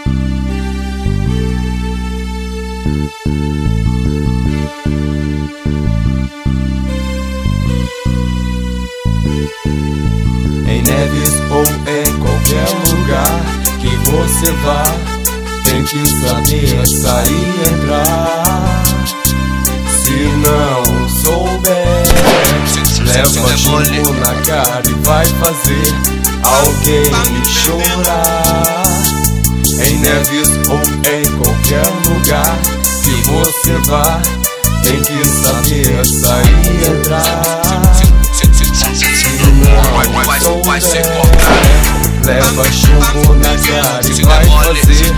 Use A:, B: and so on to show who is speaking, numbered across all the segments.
A: Em Neves ou em qualquer lugar que você vá, tem que saber sair e entrar. Se não souber, leva chumbo na cara e vai fazer alguém chorar. Em Neves ou em qualquer lugar que você vá, tem que saber sair e entrar.
B: Vai ser cobrado.
A: Leva chumbo na cara e vai fazer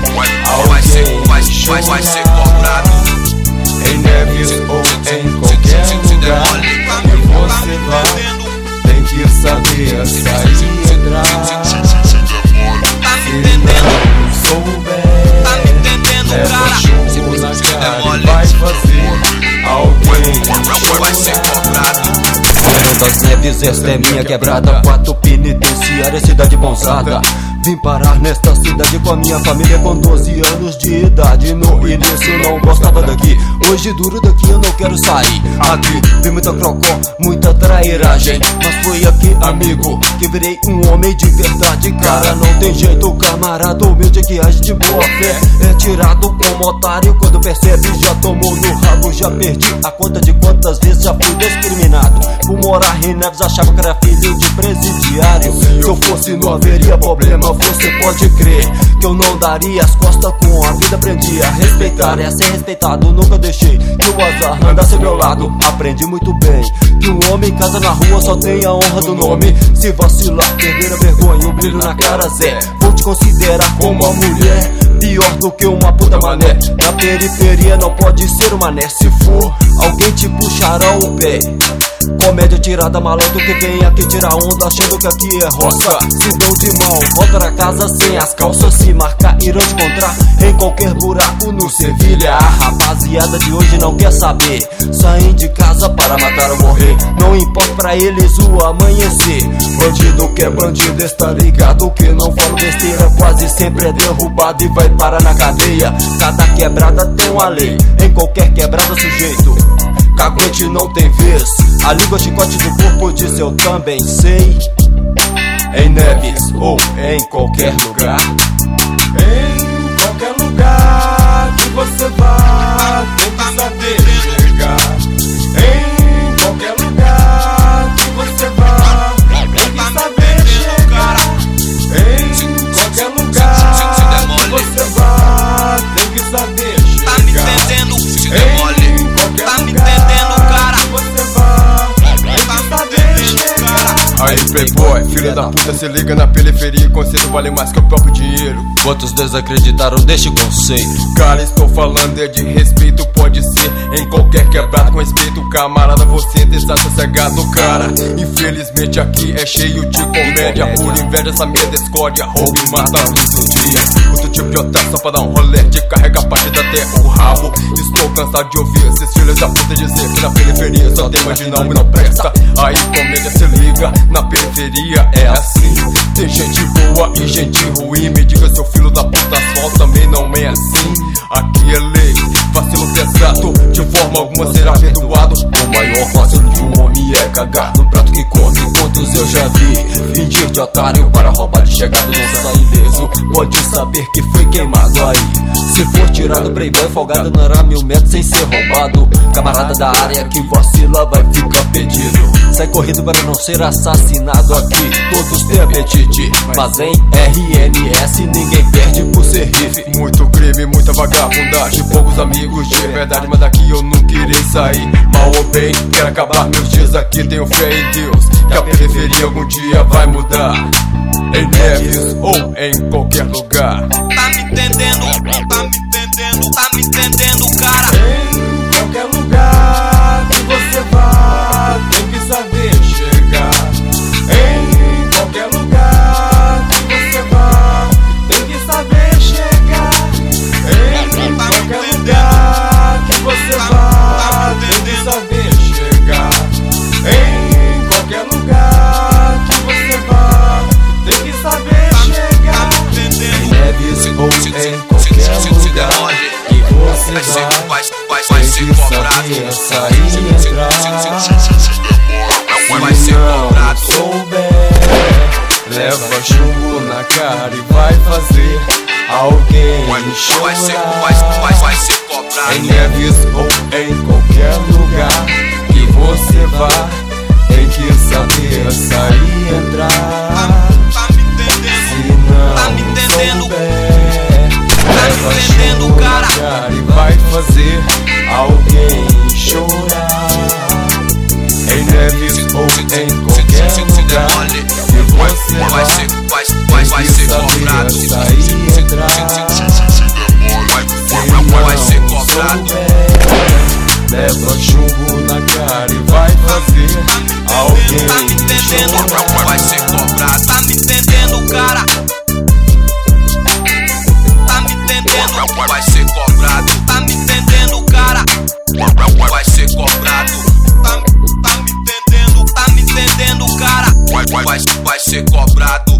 A: alguém
B: vai ser cobrado.
A: Em Neves ou em qualquer lugar que você vá, tem que saber sair e entrar. Se não souber, leva chumbo na cara e vai fazer alguém
B: vai ser cobrado.
C: Das Neves, esta é minha quebrada, 4 penitenciária, cidade bonzada. Vim parar nesta cidade com a minha família com 12 anos de idade. No início não gostava daqui, hoje duro daqui eu não quero sair. Aqui vi muita crocó, muita trairagem, mas foi aqui, amigo, que virei um homem de verdade. Cara, não tem jeito, camarada humilde que age de boa fé é tirado como otário quando percebe, já tomou no rabo. Já perdi a conta de quantas vezes já fui discriminado. Por morar em Neves achava que era filho de presidiário. Se eu fosse não haveria problema, você pode crer que eu não daria as costas com a vida. Aprendi a respeitar e a ser respeitado, nunca deixei que o azar andasse ao meu lado. Aprendi muito bem que um homem em casa na rua só tem a honra do nome. Se vacilar, perder a vergonha, o brilho na cara, Zé. Vou te considerar como uma mulher, pior do que uma puta mané. Na periferia não pode ser um mané, se for alguém te puxará o pé. Comédia tirada, malandro que vem aqui tirar onda achando que aqui é roça. Se deu de mal, volta pra casa sem as calças. Se marcar, irão te encontrar em qualquer buraco no Sevilha. A rapaziada de hoje não quer saber, saem de casa para matar ou morrer. Não importa pra eles o amanhecer. Bandido que é bandido está ligado que não falo besteira, quase sempre é derrubado e vai parar na cadeia. Cada quebrada tem uma lei, em qualquer quebrada sujeito caguete não tem vez. A língua chicote do corpo disso eu também sei. Em Neves ou em qualquer lugar,
A: em qualquer lugar que você vá, tem que saber chegar. Em qualquer lugar que você vá, tem que saber chegar. Em qualquer lugar que você vá, tem que saber chegar.
B: Tá me entendendo? Se demole. Tá me entendendo, cara?
A: Você vá, tem que saber chegar.
D: Aí playboy, filho da puta, se liga na periferia. Conceito vale mais que o próprio dinheiro.
C: Quantos desacreditaram deste conceito?
D: Cara, estou falando é de respeito, pode ser em qualquer quebrada com respeito. Camarada, você está sossegado, cara. Infelizmente aqui é cheio de comédia. Por inveja, essa minha discórdia, roubo e mata todo dia. Outro tipo de otário só pra dar um rolê, de carrega a parte até o rabo. Estou cansado de ouvir esses filhos da puta dizer que na periferia só tem marginal e não presta. Aí comédia, se liga, na periferia é assim. Tem gente boa e gente ruim. Me diga, seu filho da puta, só também não é assim. Aqui é lei, vacilo pesado, de forma alguma será perdoado.
C: O maior vacilo de um homem é cagar no prato que come. Quantos eu já vi fingir de otário para roubar de chegado, não sai ileso. Pode saber que foi queimado aí. Se for tirado playboy folgado, não era 1000 metros sem ser roubado. Camarada da área que vacila vai ficar perdido. Sai correndo para não ser assassinado aqui. Todos têm apetite, mas em RNS ninguém perde por ser rife.
D: Muito crime, muita vagabundagem, poucos amigos de verdade, mas daqui eu não queria sair. Mal ou bem, quero acabar meus dias aqui. Tenho fé em Deus, que a periferia algum dia vai mudar. Em Neves ou em qualquer lugar.
B: Tá me entendendo? Tá me entendendo? Tá me entendendo, cara?
A: Em qualquer lugar que você vá, tem que saber chegar. Em qualquer lugar que você vá, tem que saber chegar. Em qualquer lugar que você vá, tem que saber chegar. Em qualquer lugar que você vá, tem que saber chegar.
B: Tá me entendendo?
A: Em Neves ou em sair e entrar.
B: Vai ser cobrado.
A: Se não souber, leva chumbo na cara e vai fazer alguém chorar.
B: Vai ser cobrado.
A: Em Neves ou em qualquer lugar que você vá, tem que saber sair e entrar.
B: Tá me entendendo?
A: Se não
B: Tá me entendendo?
A: souber, leva chumbo na cara e vai fazer alguém chorar. Em Neves ou em qualquer lugar que você vá,
B: vai ser cobrado.
A: sair e entrar.
B: Vai ser cobrado.
A: Leva chumbo na cara e vai fazer alguém
B: Tá me entendendo?
A: chorar.
B: Vai ser cobrado. Tá me entendendo, cara? Tá me entendendo? Vai ser cobrado. Tá me entendendo, cara? Vai ser cobrado. Tá me entendendo? Tá me entendendo, cara? Vai ser cobrado.